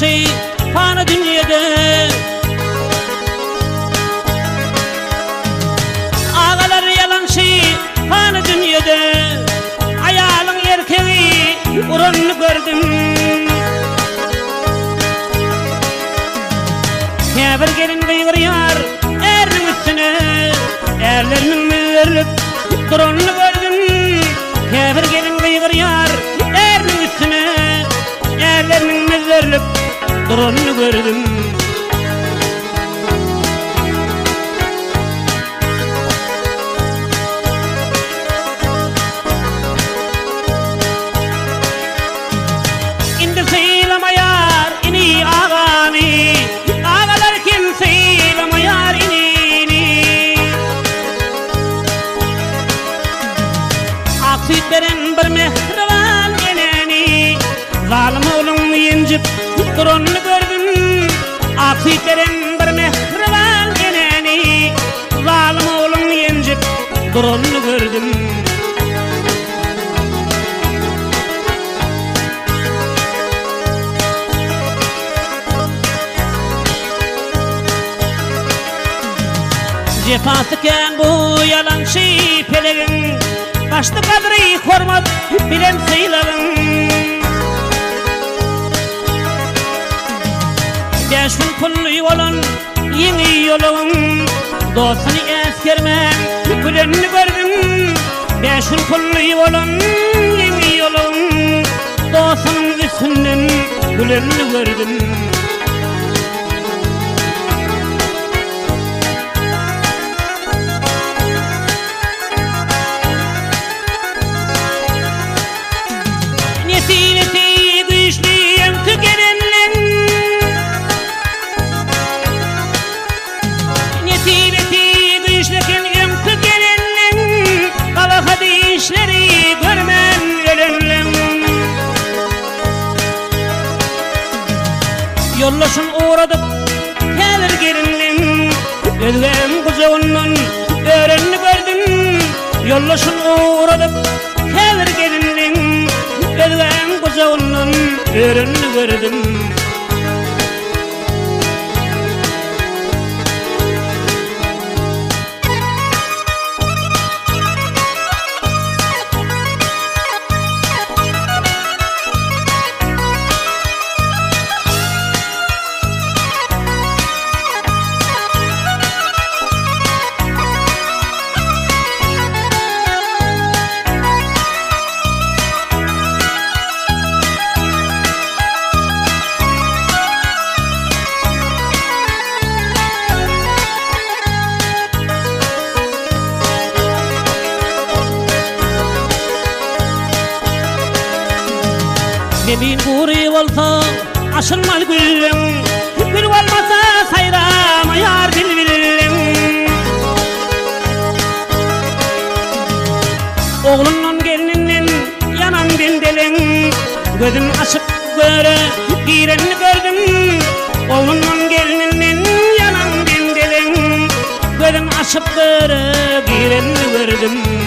şey fani dünyada. Ağalar yalan şey fani dünyada. Ayalın erkeği uranını gördüm. Keber gelin kıygırıyar erinin üstüne, erlerinin müverlik duranını gördüm. Keber gelin kıygırıyar erinin üstüne, erlerinin müverlik duranını gördüm. İndi seylamayar ini ağani, ağalar kim seylamayar inini. Aksiyet veren bir mehriban eneni, zalim oğlum yencip duranını gördüm. Aksiyet veren bir mehriban eneni, zalim oğlum yencip duranını gördüm. Cefası ken bu yalan şey pelegin, başta kadri hormat bilen seylavın. 5 gün pullu olan yeni yolun, dostunu eskermen gülenini gördüm. 5 gün pullu olan yeni yolun, dostunun üstünden gülenini gördüm. Nesileti güçlüyüm tükenenlen, nesileti güçlüyüm tükenenlen, kalaha işleri görmem ölenlen. Yollaşın uğradıp gelir gelinlen, özlem kuzağından öğrenini gördüm. Yollaşın uğradıp gelir gelinlen, özlem kuzağından öğrenini gördüm. Yemin guri olsa aşılmal gülüm, gül olmasa sayramayar bilbilim. Oğlunun gelininden yanan dendelen, gözüm açıp göre girenini gördüm. Oğlunun gelininden yanan dendelen, gözüm açıp göre girenini gördüm.